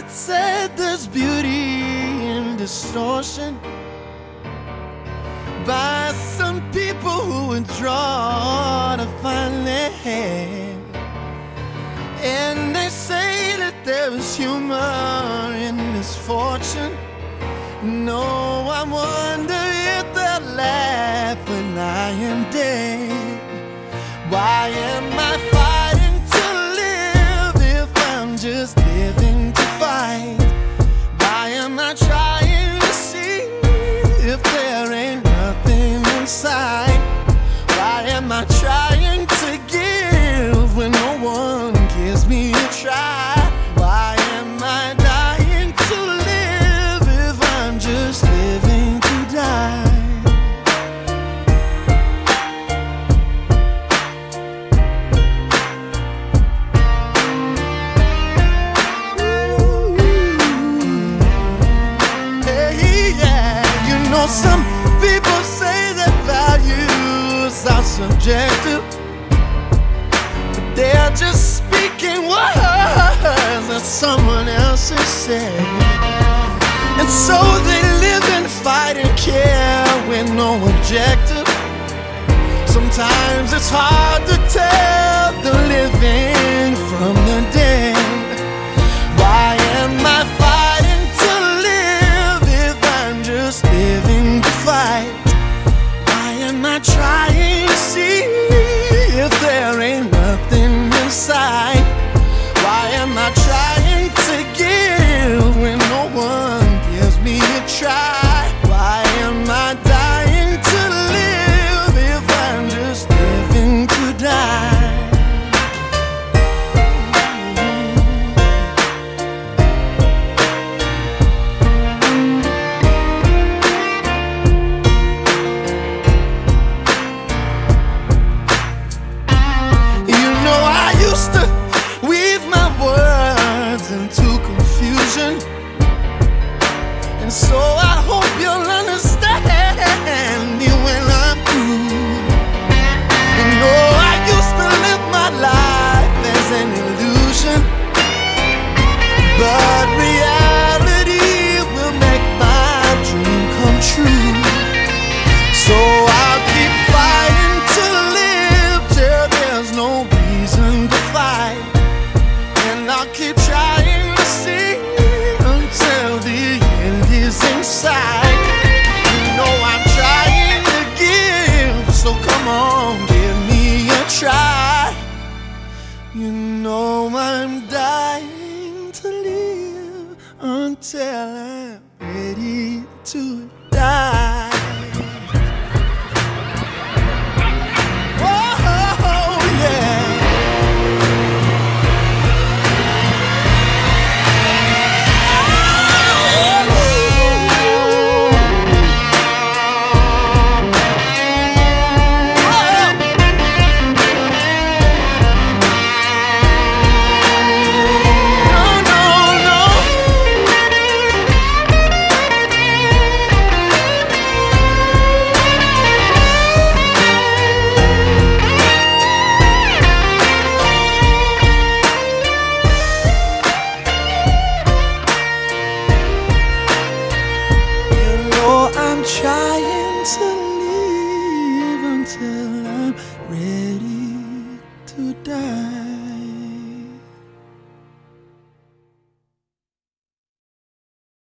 might say there's beauty in distortion by some people who would draw to find their hand. And they say that there is humor in misfortune. No, I wonder if they'll laugh when I am dead. Why am I fighting to live if I'm just living to fight? Why am I trying to see if there ain't nothing inside? Why am I trying to give when no one gives me a try? Why am I dying to live if I'm just living to die? Some people say that values are subjective, but they're just speaking words that someone else has said. And so they live and fight and care with no objective. Sometimes it's hard to tell the living from the dead. Why am I fighting to live if I'm just living to fight? Why am I trying to see if there ain't nothing inside? Why am I trying to give when no one gives me a try? Why am I dying to live if I'm just living to die? Into confusion, and so I hope you'll understand me when I'm through. You know I used to live my life as an illusion, but reality will make my dream come true. So I'll keep fighting to live till there's no reason to fight, and I'll keep trying to see until the end is inside. You know I'm trying to give, so come on, give me a try. You know I'm dying to live until I'm ready to die. Trying to live until I'm ready to die.